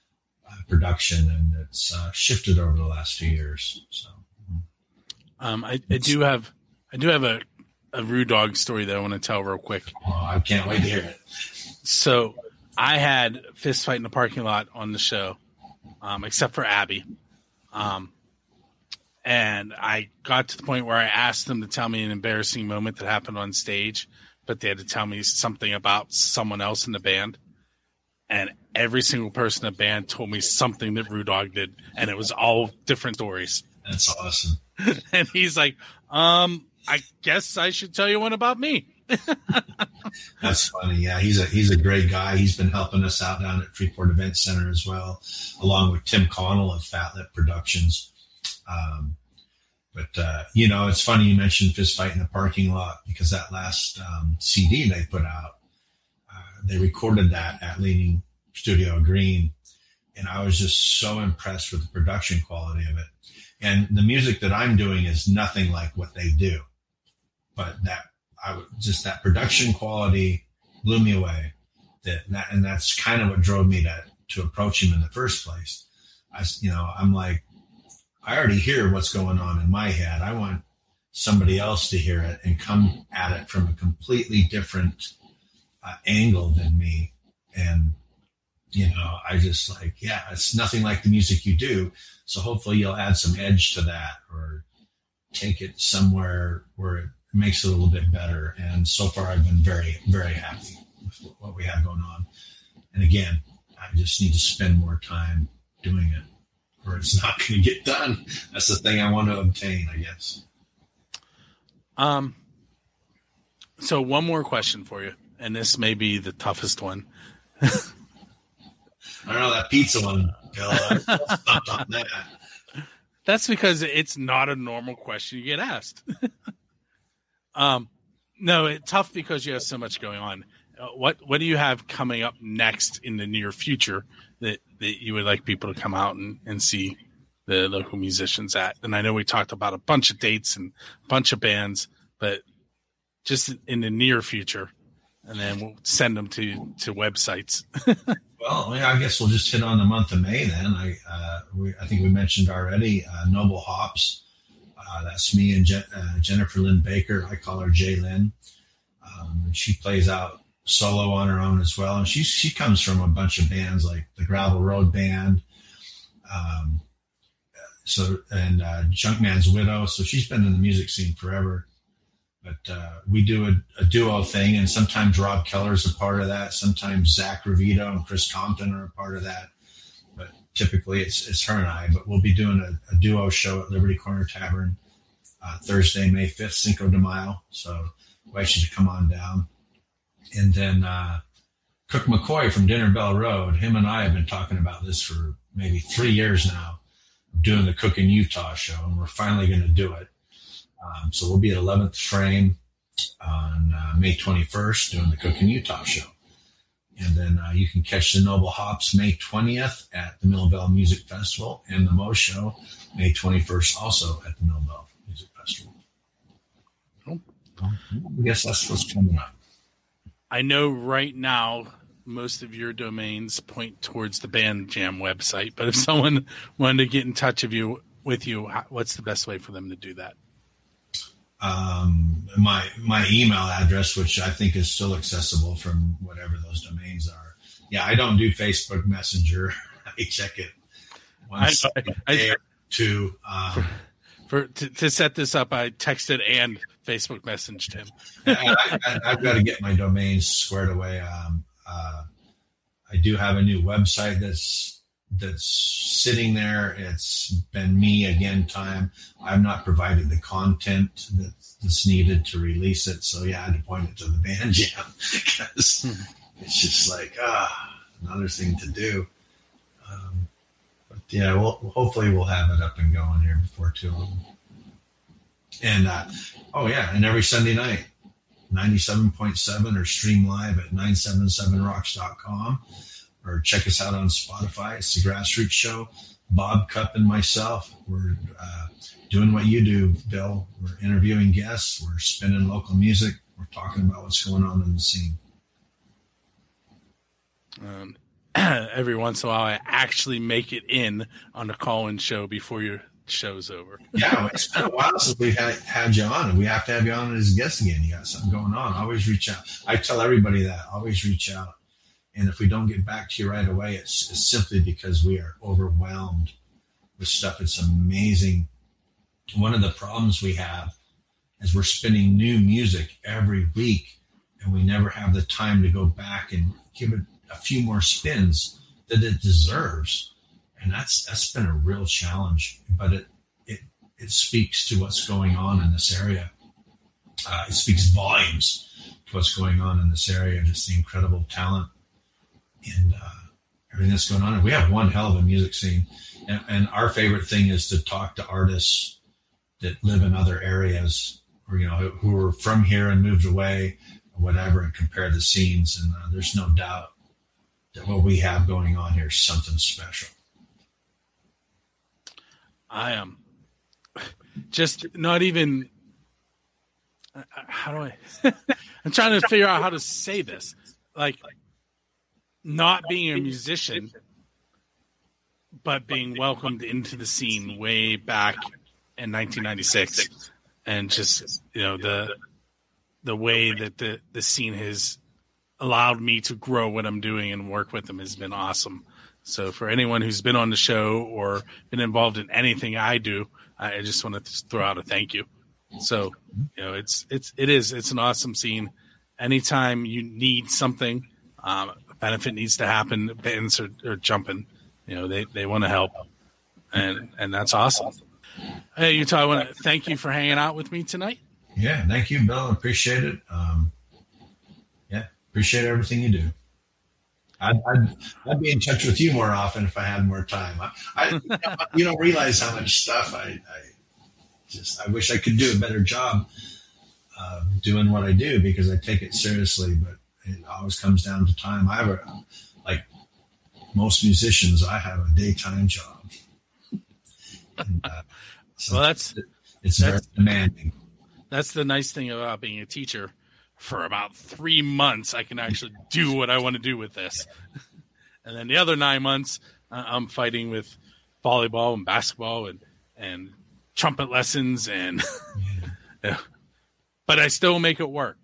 uh, production, and it's uh, shifted over the last few years. So, Um, I, I do have, I do have a, a Rue Dog story that I want to tell real quick. oh, I can't wait to hear it. So I had Fist Fight in the Parking Lot on the show, um, except for Abby. Um, and I got to the point where I asked them to tell me an embarrassing moment that happened on stage, but they had to tell me something about someone else in the band. And every single person in the band told me something that Rue Dog did, and it was all different stories. That's awesome. And he's like, um, I guess I should tell you one about me. That's funny. Yeah, he's a he's a great guy. He's been helping us out down at Freeport Event Center as well, along with Tim Connell of Fat Lip Productions. Um, but uh, you know, it's funny you mentioned Fist Fight in the Parking Lot, because that last um, C D they put out, uh, they recorded that at Leaning Studio Green, and I was just so impressed with the production quality of it. And the music that I'm doing is nothing like what they do, but that I would just that production quality blew me away. That, that and that's kind of what drove me to to approach him in the first place. I, you know, I'm like, I already hear what's going on in my head. I want somebody else to hear it and come at it from a completely different uh, angle than me. And you know, I just like, yeah, it's nothing like the music you do. So hopefully you'll add some edge to that, or take it somewhere where it makes it a little bit better. And so far I've been very, very happy with what we have going on. And again, I just need to spend more time doing it, or it's not going to get done. That's the thing I want to obtain, I guess. Um, so one more question for you, and this may be the toughest one. I don't know, that pizza one, Bill. I stopped on that. That's because it's not a normal question you get asked. um, no, it's tough because you have so much going on. Uh, what What do you have coming up next in the near future that, that you would like people to come out and, and see the local musicians at? And I know we talked about a bunch of dates and a bunch of bands, but just in the near future, and then we'll send them to, to websites. Well, I guess we'll just hit on the month of May then. I uh, we, I think we mentioned already uh, Noble Hops. Uh, that's me and Je- uh, Jennifer Lynn Baker. I call her J Lynn. Um, and she plays out solo on her own as well. And she she comes from a bunch of bands like the Gravel Road Band, um, so and uh, Junkman's Widow. So she's been in the music scene forever. But uh, we do a, a duo thing, and sometimes Rob Keller's a part of that. Sometimes Zach Ravito and Chris Compton are a part of that. But typically it's it's her and I. But we'll be doing a, a duo show at Liberty Corner Tavern uh, Thursday, May fifth, Cinco de Mayo. So I invite you to come on down. And then uh, Cook McCoy from Dinner Bell Road, him and I have been talking about this for maybe three years now, doing the Cook in Utah show, and we're finally going to do it. Um, so we'll be at eleventh Frame on uh, May twenty-first doing the Cook in Utah show. And then uh, you can catch the Noble Hops May twentieth at the Millville Music Festival, and the Mo Show May twenty-first also at the Millville Music Festival. I guess that's what's coming up. I know right now most of your domains point towards the Band Jam website, but if someone wanted to get in touch with you, with you, what's the best way for them to do that? Um, my my email address, which I think is still accessible from whatever those domains are. Yeah, I don't do Facebook Messenger. I check it once I, I, a day or two. Um, for to, to set this up, I texted and Facebook messaged him. I, I, I've got to get my domains squared away. Um, uh, I do have a new website that's that's sitting there. It's been me again time. I've not provided the content that's, that's needed to release it. So yeah, I had to point it to the Band Jam because it's just like, ah, another thing to do. Um, but yeah, we'll, hopefully we'll have it up and going here before too long. And, uh, oh yeah. And every Sunday night, ninety-seven point seven or stream live at nine seven seven rocks dot com. Or check us out on Spotify. It's the Grassroots Show. Bob Cupp and myself, we're uh, doing what you do, Bill. We're interviewing guests. We're spinning local music. We're talking about what's going on in the scene. Um, every once in a while I actually make it in on a call-in show before your show's over. Yeah, it's been a while since we had, had you on, and we have to have you on as a guest again. You got something going on. Always reach out. I tell everybody that. Always reach out. And if we don't get back to you right away, it's, it's simply because we are overwhelmed with stuff. It's amazing. One of the problems we have is we're spinning new music every week, and we never have the time to go back and give it a few more spins that it deserves. And that's that's been a real challenge, but it it it speaks to what's going on in this area. Uh, it speaks volumes to what's going on in this area, just the incredible talent and uh, everything that's going on. And we have one hell of a music scene. And, and our favorite thing is to talk to artists that live in other areas, or you know, who, who are from here and moved away, or whatever, and compare the scenes. And uh, there's no doubt that what we have going on here is something special. I am just not even. How do I? I'm trying to figure out how to say this. Like, not being a musician, but being welcomed into the scene way back in nineteen ninety-six, and just you know the the way that the the scene has allowed me to grow what I'm doing and work with them has been awesome. So for anyone who's been on the show or been involved in anything I do, I just want to throw out a thank you. So, you know, it's, it's, it is, it's an awesome scene. Anytime you need something, um, a benefit needs to happen, bands are, are jumping, you know, they, they want to help. And, and that's awesome. Hey, Utah, I want to thank you for hanging out with me tonight. Yeah. Thank you, Bill. Appreciate it. Um, yeah. Appreciate everything you do. I'd, I'd, I'd be in touch with you more often if I had more time. I, I you don't realize how much stuff I, I just, I wish I could do a better job uh, doing what I do, because I take it seriously, but it always comes down to time. I have a, like most musicians, I have a daytime job. And, uh, so well, that's, it's that's, very demanding. That's the nice thing about being a teacher. For about three months, I can actually do what I want to do with this. And then the other nine months, uh, I'm fighting with volleyball and basketball and, and trumpet lessons. and yeah. But I still make it work.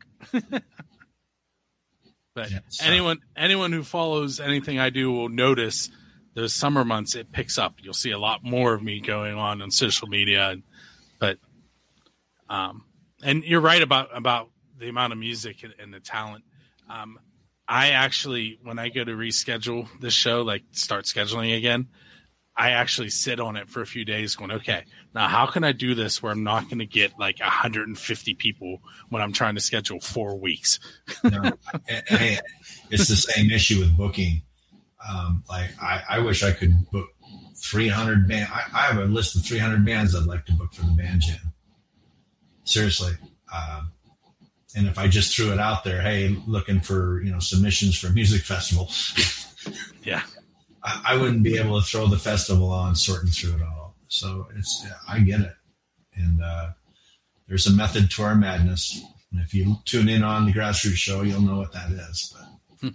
But yeah, anyone anyone who follows anything I do will notice those summer months, it picks up. You'll see a lot more of me going on on social media. But um, and you're right about about the amount of music and, and the talent. Um, I actually, when I go to reschedule this show, like start scheduling again, I actually sit on it for a few days going, okay, now how can I do this where I'm not going to get like one hundred fifty people when I'm trying to schedule four weeks? No, hey, it's the same issue with booking. Um, like I, I wish I could book three hundred bands. I, I have a list of three hundred bands I'd like to book for the band jam. Seriously. Um, And if I just threw it out there, hey, looking for, you know, submissions for a music festival, yeah, I, I wouldn't be able to throw the festival on sorting through it all. So it's, I get it. And uh, there's a method to our madness. And if you tune in on the Grassroots Show, you'll know what that is. But,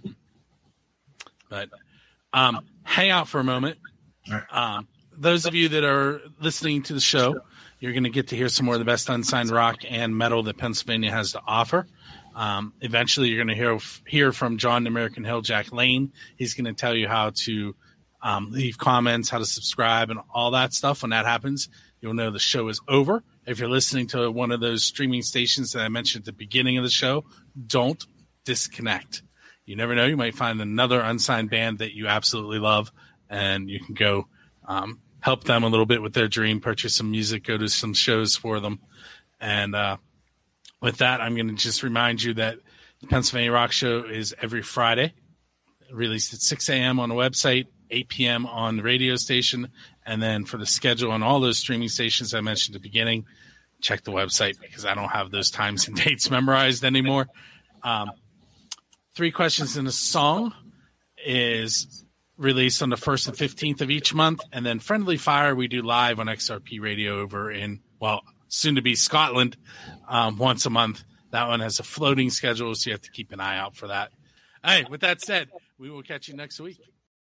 but um, hang out for a moment. all right. Um, those of you that are listening to the show, you're going to get to hear some more of the best unsigned rock and metal that Pennsylvania has to offer. Um, eventually, you're going to hear hear from John American Hill, Jack Lane. He's going to tell you how to um, leave comments, how to subscribe, and all that stuff. When that happens, you'll know the show is over. If you're listening to one of those streaming stations that I mentioned at the beginning of the show, don't disconnect. You never know. You might find another unsigned band that you absolutely love, and you can go um, – help them a little bit with their dream, purchase some music, go to some shows for them. And uh, with that, I'm going to just remind you that the Pennsylvania Rock Show is every Friday, released at six a.m. on the website, eight p.m. on the radio station. And then for the schedule on all those streaming stations I mentioned at the beginning, check the website because I don't have those times and dates memorized anymore. Um, Three Questions in a Song is released on the first and fifteenth of each month. And then Friendly Fire, we do live on X R P Radio over in, well, soon to be Scotland, um, once a month. That one has a floating schedule, so you have to keep an eye out for that. Hey, with that said, we will catch you next week.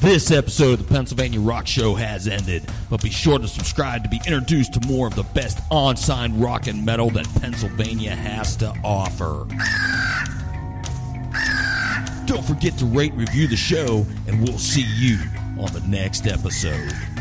This episode of the Pennsylvania Rock Show has ended, but be sure to subscribe to be introduced to more of the best on-sign rock and metal that Pennsylvania has to offer. Don't forget to rate and review the show, and we'll see you on the next episode.